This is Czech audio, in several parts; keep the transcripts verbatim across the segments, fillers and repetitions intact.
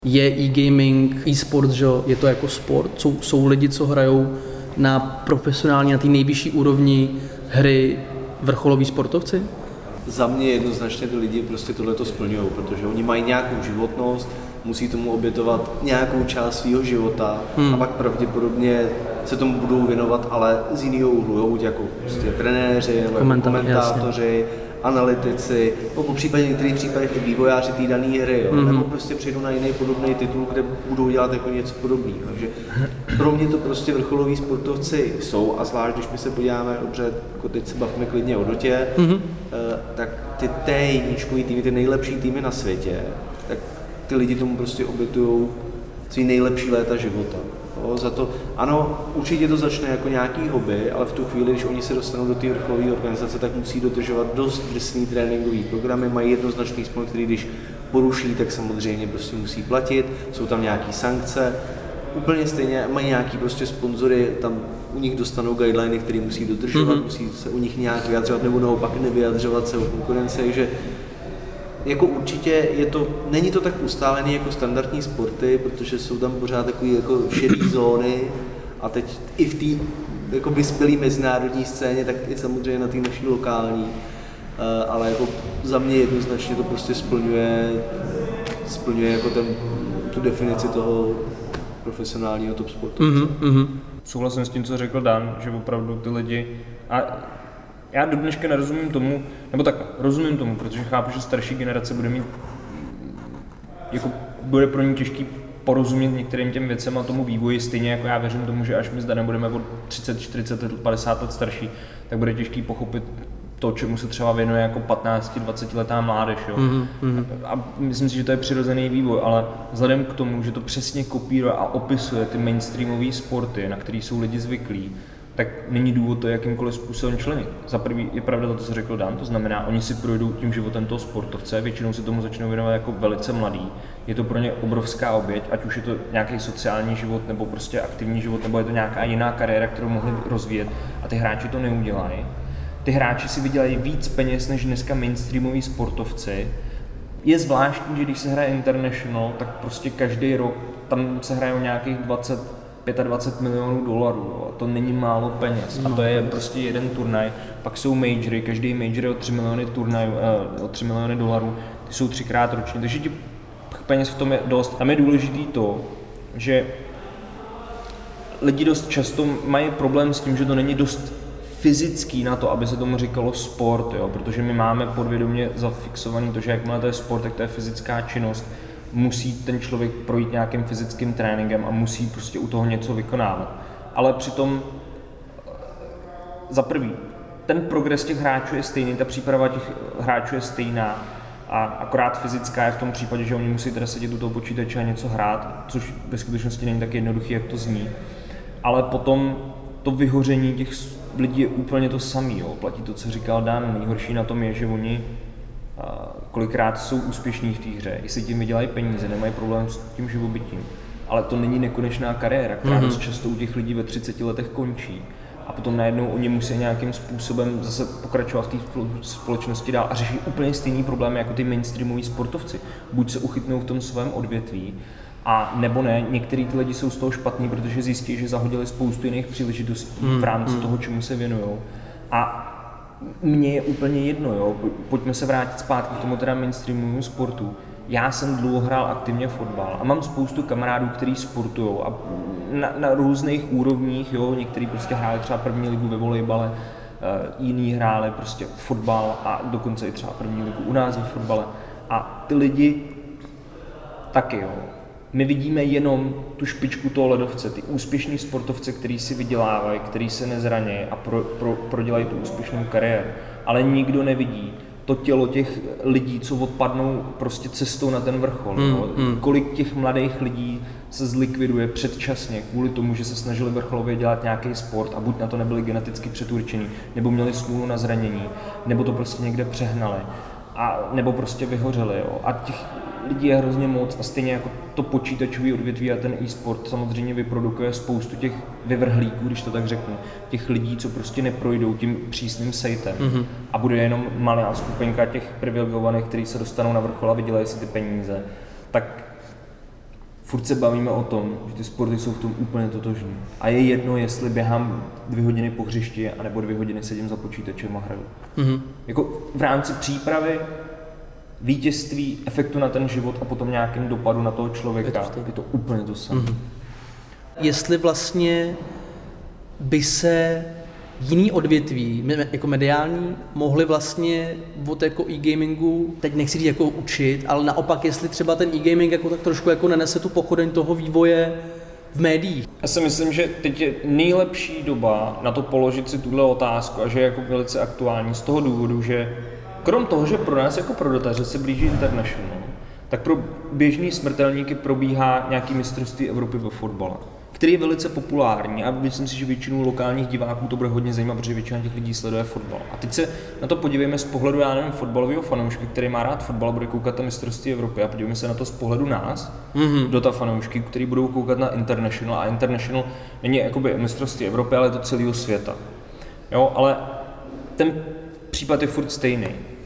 Je e-gaming, e-sport, že je to jako sport? Jsou, jsou lidi, co hrajou na profesionální, na té nejvyšší úrovni hry vrcholoví sportovci? Za mě jednoznačně ty lidi prostě tohleto splňují, protože oni mají nějakou životnost, musí tomu obětovat nějakou část svého života hmm. a pak pravděpodobně se tomu budou věnovat, ale z jiného úhlu, buď jako prostě trenéři, nebo Komenta- komentátoři, jasně. analytici, nebo po případě v některých případech i vývojáři té dané hry, jo? Mm-hmm. nebo prostě přijdou na jiný podobný titul, kde budou dělat jako něco podobného. Takže pro mě to prostě vrcholoví sportovci jsou, a zvlášť když my se podíváme, dobře, jako teď se bavíme klidně o Dotě, mm-hmm. tak ty té jedničkový týmy, ty nejlepší týmy na světě, tak ty lidi tomu prostě obětují svý nejlepší léta života. Jo, za to, ano, určitě to začne jako nějaký hobby, ale v tu chvíli, když oni se dostanou do té vrcholové organizace, tak musí dodržovat dost drsný tréninkový programy, mají jednoznačný sport, který když poruší, tak samozřejmě prostě musí platit, jsou tam nějaké sankce, úplně stejně mají nějaký prostě sponzory, tam u nich dostanou guideliny, které musí dodržovat, mm-hmm. musí se u nich nějak vyjadřovat, nebo naopak nevyjadřovat se o konkurenci, že jako určitě je to, není to tak ustálený jako standardní sporty, protože jsou tam pořád takové jako šedé zóny a teď i v té jako vyspělé mezinárodní scéně, tak i samozřejmě na té naší lokální, ale jako za mě jednoznačně to prostě splňuje, splňuje jako ten, tu definici toho profesionálního top sportu. Mm-hmm. Souhlasím s tím, co řekl Dan, že opravdu ty lidi a já do dneška nerozumím tomu, nebo tak rozumím tomu, protože chápu, že starší generace bude mít, jako bude pro ní těžký porozumět některým těm věcem a tomu vývoji, stejně jako já věřím tomu, že až my zde nebudeme o třicet, čtyřicet, padesát let starší, tak bude těžký pochopit to, čemu se třeba věnuje jako patnáct dvacet letá mládež. Jo? Mm-hmm. A myslím si, že to je přirozený vývoj, ale vzhledem k tomu, že to přesně kopíruje a opisuje ty mainstreamové sporty, na který jsou lidi zvyklí, tak není důvod to jakýmkoliv způsobem členit. Za prvý je pravda to, co řekl Dan, to znamená, oni si projdou tím životem toho sportovce, většinou se tomu začnou věnovat jako velice mladý. Je to pro ně obrovská oběť, ať už je to nějaký sociální život, nebo prostě aktivní život, nebo je to nějaká jiná kariéra, kterou mohli rozvíjet a ty hráči to neudělají. Ty hráči si vydělají víc peněz než dneska mainstreamoví sportovci. Je zvláštní, že když se hraje International, tak prostě každý rok tam se hraje o nějakých dvacet dvacet pět milionů dolarů, jo. To není málo peněz a to je prostě jeden turnaj, pak jsou majory, každý major je o tři miliony turnajů, o tři miliony dolarů, ty jsou třikrát ročně, takže těch peněz v tom je dost. Tam je důležitý to, že lidi dost často mají problém s tím, že to není dost fyzický na to, aby se tomu říkalo sport, jo, protože my máme podvědomě zafixovaný to, že jakmile to je sport, tak to je fyzická činnost, musí ten člověk projít nějakým fyzickým tréninkem a musí prostě u toho něco vykonávat. Ale přitom za prvý, ten progres těch hráčů je stejný, ta příprava těch hráčů je stejná a akorát fyzická je v tom případě, že oni musí teda sedět u toho počítače a něco hrát, což ve skutečnosti není tak jednoduchý, jak to zní. Ale potom to vyhoření těch lidí je úplně to samé. Platí to, co říkal Dan, nejhorší na tom je, že oni kolikrát jsou úspěšní v té hře, jestli tím vydělají peníze, nemají problém s tím živobytím. Ale to není nekonečná kariéra, která mm-hmm. dost často u těch lidí ve třiceti letech končí. A potom najednou oni musí nějakým způsobem zase pokračovat v té společnosti dál a řešit úplně stejný problémy jako ty mainstreamoví sportovci. Buď se uchytnou v tom svém odvětví, a nebo ne, některý ty lidi jsou z toho špatní, protože zjistí, že zahodili spoustu jiných příležitostí mm-hmm. v rámci toho, čemu se věnujou. A mně je úplně jedno, jo. Pojďme se vrátit zpátky k tomu teda mainstreamovému sportu. Já jsem dlouho hrál aktivně fotbal a mám spoustu kamarádů, kteří sportujou a na, na různých úrovních, jo. Někteří prostě hráli třeba první ligu ve volejbale, uh, jiní hráli prostě fotbal a dokonce i třeba první ligu u nás ve fotbale. A ty lidi taky, jo. My vidíme jenom tu špičku toho ledovce, ty úspěšní sportovce, kteří si vydělávají, kteří se nezraní a pro, pro, prodělají tu úspěšnou kariéru. Ale nikdo nevidí to tělo těch lidí, co odpadnou prostě cestou na ten vrchol. Mm, no. mm. Kolik těch mladých lidí se zlikviduje předčasně kvůli tomu, že se snažili vrcholově dělat nějaký sport a buď na to nebyli geneticky předurčení, nebo měli smůlu na zranění, nebo to prostě někde přehnali, a nebo prostě vyhořeli. Jo. A těch lidí je hrozně moc a stejně jako to počítačové odvětví a ten e-sport samozřejmě vyprodukuje spoustu těch vyvrhlíků, když to tak řeknu, těch lidí, co prostě neprojdou tím přísným sejtem mm-hmm. a bude jenom malá skupinka těch privilegovaných, kteří se dostanou na vrchol a vydělají si ty peníze, tak furt se bavíme o tom, že ty sporty jsou v tom úplně totožný. A je jedno, jestli běhám dvě hodiny po hřišti, anebo dvě hodiny sedím za počítačem a hraju. Mm-hmm. Jako v rámci přípravy, vítězství, efektu na ten život a potom nějakým dopadu na toho člověka, je to, je to úplně to samé. Mm-hmm. Jestli vlastně by se jiný odvětví, jako mediální, mohli vlastně od jako e-gamingu, teď nechci říct jako učit, ale naopak, jestli třeba ten e-gaming jako tak trošku jako nenese tu pochodeň toho vývoje v médiích. Já si myslím, že teď je nejlepší doba na to položit si tuhle otázku a že je jako velice aktuální z toho důvodu, že krom toho, že pro nás jako pro dataře se blíží International, tak pro běžný smrtelníky probíhá nějaký mistrovství Evropy ve fotbale, který je velice populární a myslím si, že většinu lokálních diváků to bude hodně zajímat, protože většina těch lidí sleduje fotbal. A teď se na to podívejme z pohledu, já nevím, fotbalového fanouška, který má rád fotbal a bude koukat na mistrovství Evropy, a podívejme se na to z pohledu nás, mm-hmm. do ta fanoušky, kteří budou koukat na International, a International není jakoby mistrovství Evropy, ale je to celého světa. Jo, ale ten případ je furt stejný.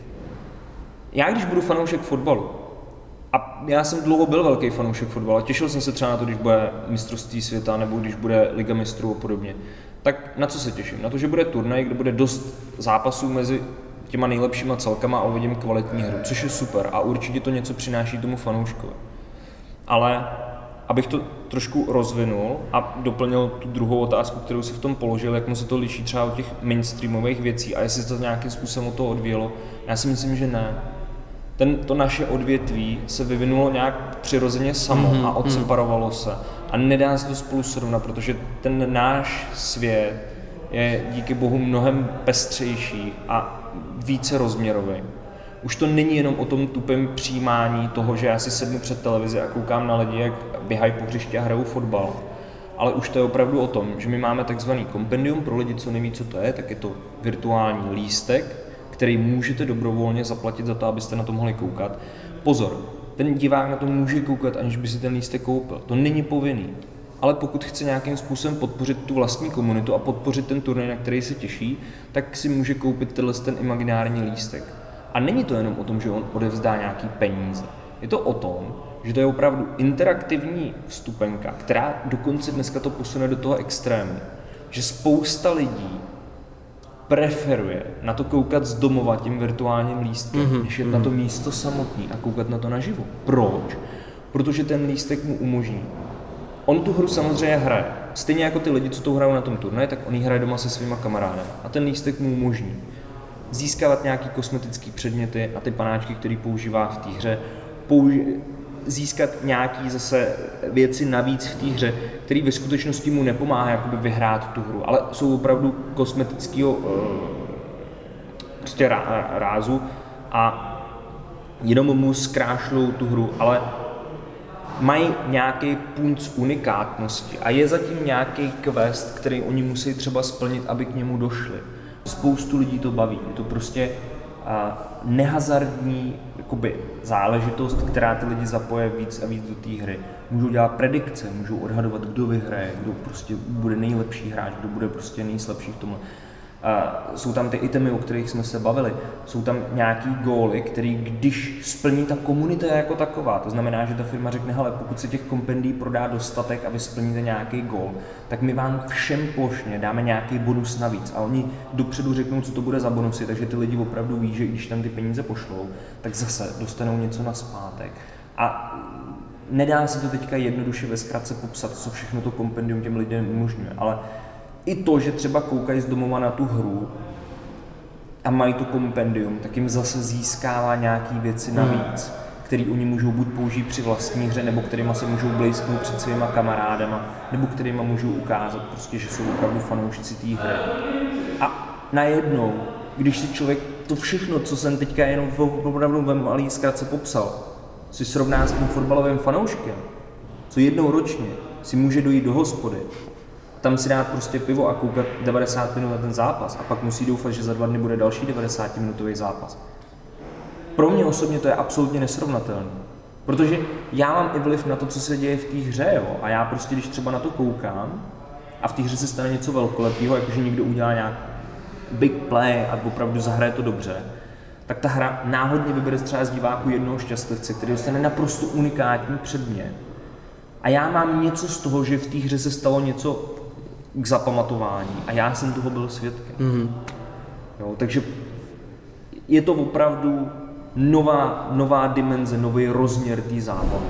Já když budu fanoušek fotbalu, a já jsem dlouho byl velký fanoušek fotbalu, těšil jsem se třeba na to, když bude mistrovství světa nebo když bude Liga mistrů a podobně. Tak na co se těším? Na to, že bude turnaj, kde bude dost zápasů mezi těma nejlepšíma celkama a uvidím kvalitní hru, což je super a určitě to něco přináší tomu fanouškovi. Ale abych to trošku rozvinul a doplnil tu druhou otázku, kterou si v tom položil, jak mu se to liší třeba od těch mainstreamových věcí a jestli se to nějakým způsobem od toho odvíjelo, já si myslím, že ne. Ten, to naše odvětví se vyvinulo nějak přirozeně samo mm-hmm. a odseparovalo se. A nedá se to spolu srovnat, protože ten náš svět je díky bohu mnohem pestřejší a více rozměrový. Už to není jenom o tom tupém přijímání toho, že já si sednu před televizi a koukám na lidi, jak běhají po hřišti a hrajou fotbal. Ale už to je opravdu o tom, že my máme takzvaný kompendium, pro lidi, co neví, co to je, tak je to virtuální lístek, který můžete dobrovolně zaplatit za to, abyste na to mohli koukat. Pozor, ten divák na to může koukat, aniž by si ten lístek koupil. To není povinný. Ale pokud chce nějakým způsobem podpořit tu vlastní komunitu a podpořit ten turnaj, na který se těší, tak si může koupit tenhle ten imaginární lístek. A není to jenom o tom, že on odevzdá nějaký peníze. Je to o tom, že to je opravdu interaktivní vstupenka, která dokonce dneska to posune do toho extrému. Že spousta lidí preferuje na to koukat z domova tím virtuálním lístkem, mm-hmm. než jet mm-hmm. na to místo samotný a koukat na to naživo. Proč? Protože ten lístek mu umožní. On tu hru samozřejmě hraje. Stejně jako ty lidi, co to hrajou na tom turnaji, tak on ji hraje doma se svýma kamarádem. A ten lístek mu umožní získávat nějaký kosmetický předměty a ty panáčky, který používá v té hře, použi- získat nějaký zase věci navíc v té hře, který ve skutečnosti mu nepomáhá jakoby vyhrát tu hru, ale jsou opravdu kosmetického uh, prostě rá, rázu a jenom mu zkrášlou tu hru, ale mají nějaký punc unikátnosti a je zatím nějaký quest, který oni musí třeba splnit, aby k němu došli. Spoustu lidí to baví, je to prostě uh, nehazardní jakoby záležitost, která ty lidi zapoje víc a víc do té hry. Můžou dělat predikce, můžou odhadovat, kdo vyhraje, kdo prostě bude nejlepší hráč, kdo bude prostě nejslabší v tomhle. Uh, jsou tam ty itemy, o kterých jsme se bavili, jsou tam nějaký góly, který když splní ta komunita jako taková, to znamená, že ta firma řekne, hele, pokud se těch kompendií prodá dostatek a vy splníte nějaký gól, tak my vám všem plošně dáme nějaký bonus navíc a oni dopředu řeknou, co to bude za bonusy, takže ty lidi opravdu ví, že když tam ty peníze pošlou, tak zase dostanou něco nazpátek. A nedá se to teďka jednoduše ve zkratce popsat, co všechno to kompendium těm lidem umožňuje, ale i to, že třeba koukají z domova na tu hru a mají to kompendium, tak jim zase získává nějaký věci navíc, které oni můžou buď použít při vlastní hře, nebo kterýma se můžou blízknout před svýma kamarádama, nebo kterýma můžou ukázat, prostě, že jsou opravdu fanoušci té hry. A najednou, když si člověk to všechno, co jsem teďka jenom opravdu ve malý zkratce popsal, si srovná s tím fotbalovým fanouškem, co jednou ročně si může dojít do hospody, tam si dát prostě pivo a koukat devadesát minut na ten zápas a pak musí doufat, že za dva dny bude další devadesátiminitový zápas. Pro mě osobně to je absolutně nesrovnatelné, protože já mám i vliv na to, co se děje v té hře, jo? A já prostě, když třeba na to koukám a v té hře se stane něco velkolepého, jakože někdo udělá nějak big play a opravdu zahraje to dobře, tak ta hra náhodně vybere třeba z diváku jednoho šťastlivce, který dostane naprosto unikátní předmět. a já mám něco z toho, že v té hře se stalo něco k zapamatování a já jsem toho byl svědkem. Mm-hmm. Jo, takže je to opravdu nová, nová dimenze, nový rozměr té zábavy.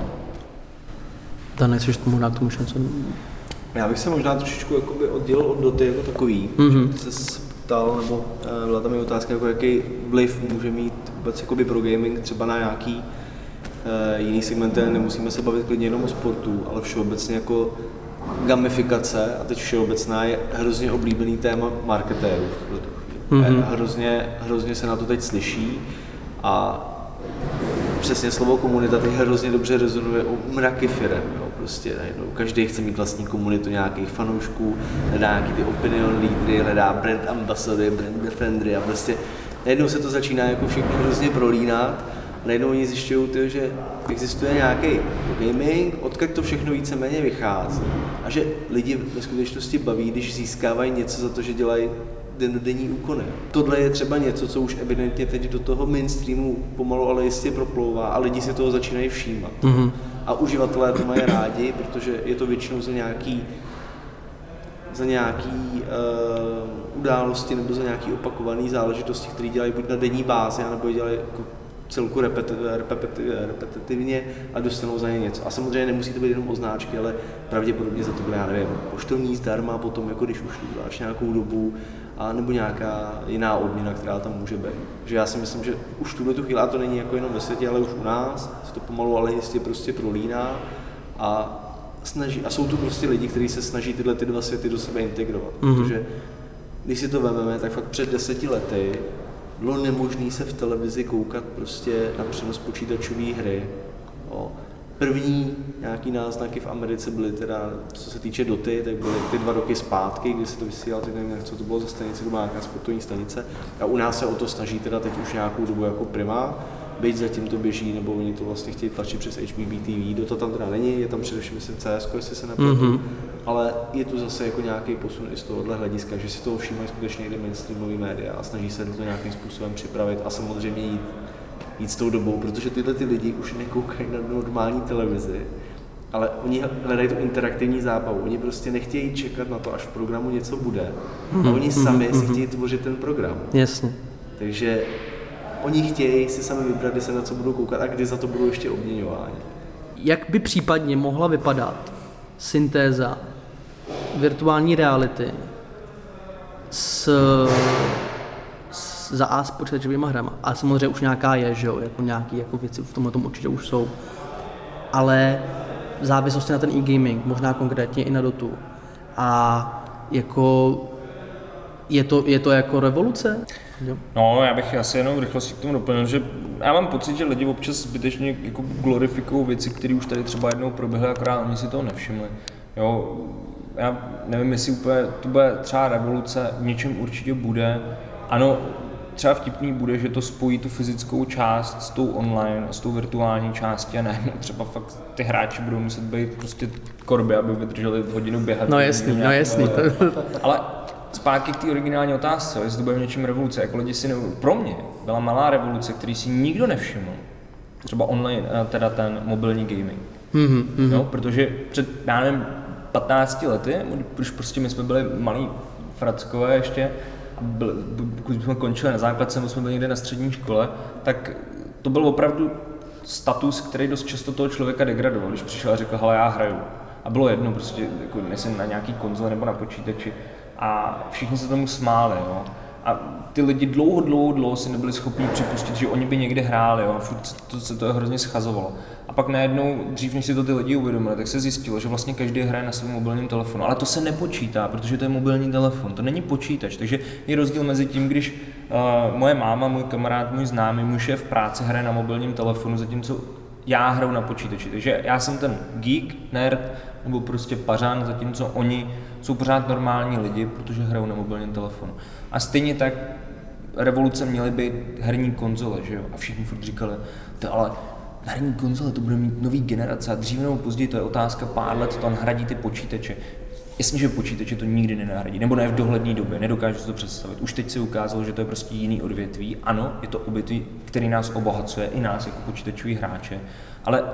Dan, nechceš tomu dát tomu něco? Já bych se možná trošičku jakoby oddělil od Doty jako takový. Mm-hmm. Ty se ptal, nebo byla tam i otázka, jako jaký vliv může mít vůbec jakoby pro gaming třeba na nějaký uh, jiný segmenty. Nemusíme se bavit klidně jenom o sportu, ale všeobecně jako gamifikace, a teď všeobecná, je hrozně oblíbený téma marketérů. Mm-hmm. Hrozně, hrozně se na to teď slyší a přesně slovo komunita teď hrozně dobře rezonuje u mraky firem. Jo. Prostě najednou každý chce mít vlastní komunitu nějakých fanoušků, hledá nějaký ty opinion leadery, hledá brand ambassadory, brand defendery a prostě najednou se to začíná jako všechno hrozně prolínat. Najednou oni zjišťují, že existuje nějaký gaming, odkud to všechno víceméně vychází a že lidi ve skutečnosti baví, když získávají něco za to, že dělají dennodenní úkony. Tohle je třeba něco, co už evidentně teď do toho mainstreamu pomalu, ale jistě proplouvá a lidi si toho začínají všímat. Mm-hmm. A uživatelé to mají rádi, protože je to většinou za nějaký za nějaký uh, události nebo za nějaký opakované záležitosti, které dělají buď na denní bázi, nebo dělají jako celku repetitivně a dostanou za ně něco. A samozřejmě nemusí to být jenom označky, ale pravděpodobně za to bude, já nevím, poštovní zdarma potom, jako když už uděláš nějakou dobu, a nebo nějaká jiná odměna, která tam může být. Že já si myslím, že už v tuhle tu chvíli, a to není jako jenom ve světě, ale už u nás se to pomalu, ale jistě prostě prolíná a snaží, a jsou tu prostě lidi, kteří se snaží tyhle ty dva světy do sebe integrovat, mm-hmm. protože když si to vezmeme, tak fakt před deseti lety bylo nemožné se v televizi koukat prostě na přenos počítačové hry. O, první nějaký náznaky v Americe byly teda, co se týče Doty, tak byly ty dva roky zpátky, kdy se to vysílalo, teď nevím, co to bylo za stanice, to byla nějaká sportovní stanice. A u nás se o to snaží teda teď už nějakou dobu jako prima, byť zatím to běží, nebo oni to vlastně chtějí tlačit přes H B B T V, Dota tam teda není, je tam především myslím C S ko, jestli se nepletu, mm-hmm. ale je tu zase jako nějaký posun i z tohohle hlediska, že si toho všímají skutečně i mainstreamový média a snaží se to nějakým způsobem připravit a samozřejmě jít, jít s tou dobou, protože tyhle ty lidi už nekoukají na normální televizi, ale oni hledají tu interaktivní zábavu, oni prostě nechtějí čekat na to, až v programu něco bude, mm-hmm. a oni sami mm-hmm. si chtějí tvořit ten program. Jasně. Takže oni chtějí si sami vybrat, kdy se na co budou koukat a kdy za to budou ještě odměňováni. Jak by případně mohla vypadat syntéza virtuální reality s, s za A s počítačovýma hrama? A samozřejmě už nějaká je, že jo, jako nějaký jako věci v tomhle tom určitě už jsou. Ale v závislosti na ten e-gaming, možná konkrétně i na Dotu. A jako je to, je to jako revoluce? Jo. No, já bych asi jenom v rychlosti k tomu doplnil, že já mám pocit, že lidi občas zbytečně jako glorifikují věci, které už tady třeba jednou proběhly, akorát oni si toho nevšimli. Jo, já nevím, jestli úplně to bude třeba revoluce, v něčem určitě bude. Ano, třeba vtipný bude, že to spojí tu fyzickou část s tou online, s tou virtuální částí a ne, třeba fakt ty hráči budou muset být prostě korby, aby vydrželi hodinu běhat. No jasný, no jasný. Ale zpátky k té originální otázce, jestli to bude v něčem revoluce, jako lidi si ne... pro mě byla malá revoluce, který si nikdo nevšiml, třeba online, teda ten mobilní gaming, mm-hmm. jo, protože před, já nevím, patnácti lety, když prostě my jsme byli malí frackové ještě, když jsme končili na základce, nebo jsme byli někde na střední škole, tak to byl opravdu status, který dost často toho člověka degradoval, když přišel a řekl, hele, já hraju. A bylo jedno, prostě jako nejsem na nějaký konzole nebo na počítači. A všichni se tomu smáli, jo. A ty lidi dlouho, dlouho, dlouho si nebyli schopni připustit, že oni by někde hráli, jo. Furt to, se to hrozně schazovalo. A pak najednou, dřív než si to ty lidi uvědomili, tak se zjistilo, že vlastně každý hraje na svém mobilním telefonu. Ale to se nepočítá, protože to je mobilní telefon, to není počítač. Takže je rozdíl mezi tím, když uh, moje máma, můj kamarád, můj známý, můj šéf v práci hraje na mobilním telefonu, zatímco já hraju na počítači. Takže já jsem ten geek, nerd, nebo prostě pařán, zatímco oni jsou pořád normální lidi, protože hrajou na mobilním telefonu. A stejně tak revoluce měly být herní konzole, že jo? A všichni furt říkali, to ale herní konzole to bude mít nový generace a dříve nebo později, to je otázka pár let, to nahradí ty počítače. Jasně, že počítače to nikdy nenahradí, nebo ne v dohledné době, nedokážu si to představit. Už teď se ukázalo, že to je prostě jiný odvětví. Ano, je to odvětví, který nás obohacuje, i nás jako počítačový hráče, ale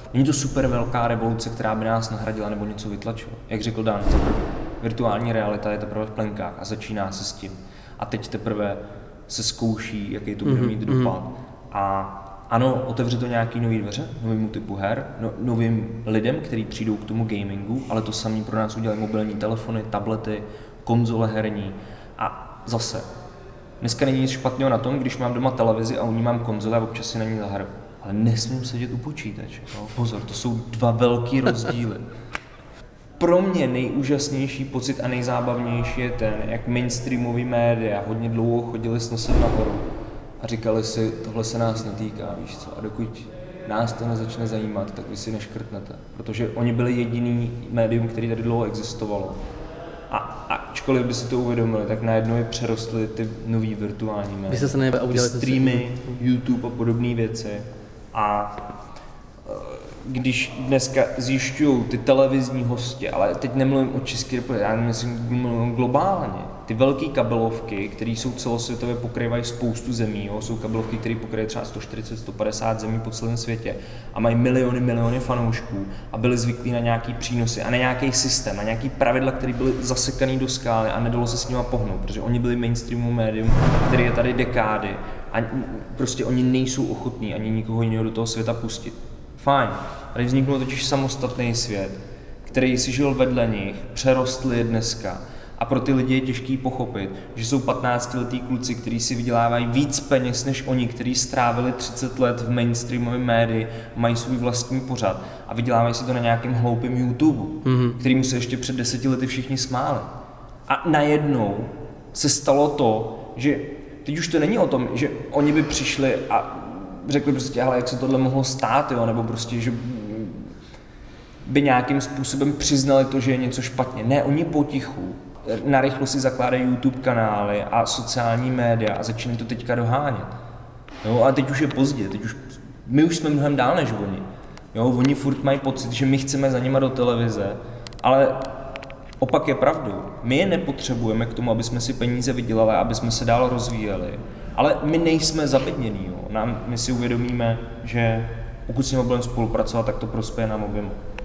Není to super velká revoluce, která by nás nahradila nebo něco vytlačila. Jak řekl Dan, virtuální realita je teprve v plenkách a začíná se s tím. A teď teprve se zkouší, jaký to bude mít dopad. A ano, otevře to nějaký nový dveře, novýmu typu her, no, novým lidem, kteří přijdou k tomu gamingu, ale to samé pro nás udělají mobilní telefony, tablety, konzole herní. A zase, dneska není nic špatného na tom, když mám doma televizi a u ní mám konzole a občas si na ní zahraju. Ale nesmím sedět u počítače. No, pozor, to jsou dva velký rozdíly. Pro mě nejúžasnější pocit a nejzábavnější je ten, jak mainstreamový média hodně dlouho chodili s nosem nahoru a říkali si, tohle se nás netýká, víš co, a dokud nás to nezačne zajímat, tak vy si neškrtnete, protože oni byli jediný médium, který tady dlouho existovalo. A ačkoliv by si to uvědomili, tak najednou je přerostly ty nový virtuální média, se nebe, ty streamy, YouTube a podobné věci. A když dneska zjišťují ty televizní hostě, ale teď nemluvím o České republice, já myslím mluvím globálně, ty velké kabelovky, které jsou celosvětově pokrývají spoustu zemí, jo? Jsou kabelovky, které pokryjí třeba sto čtyřicet až sto padesát zemí po celém světě a mají miliony, miliony fanoušků a byli zvyklí na nějaký přínosy a na nějaký systém, na nějaký pravidla, které byly zasekaný do skály a nedalo se s nima pohnout, protože oni byli mainstreamový médium, který je tady dekády a prostě oni nejsou ochotní ani nikoho jiného do toho světa pustit. Fajn, tady vzniknul totiž samostatný svět, který si žil vedle nich, přerostl je dneska a pro ty lidi je těžký pochopit, že jsou patnáctiletí kluci, kteří si vydělávají víc peněz než oni, kteří strávili třicet let v mainstreamovém médii, mají svůj vlastní pořad a vydělávají si to na nějakém hloupém YouTube, mm-hmm. kterýmu se ještě před deseti lety všichni smáli. A najednou se stalo to, že teď už to není o tom, že oni by přišli a řekli prostě, ale jak se tohle mohlo stát, jo? Nebo prostě, že by nějakým způsobem přiznali to, že je něco špatně. Ne, oni potichu, narychlo si zakládají YouTube kanály a sociální média a začínají to teďka dohánět. Jo? A teď už je pozdě, teď už, my už jsme mnohem dál než oni. Jo? Oni furt mají pocit, že my chceme za nima do televize, ale opak je pravdou. My je nepotřebujeme k tomu, aby jsme si peníze vydělali, aby jsme se dál rozvíjeli. Ale my nejsme zabednění. Jo. Nám, my si uvědomíme, že pokud s nimi budeme spolupracovat, tak to prospěje nám oběma.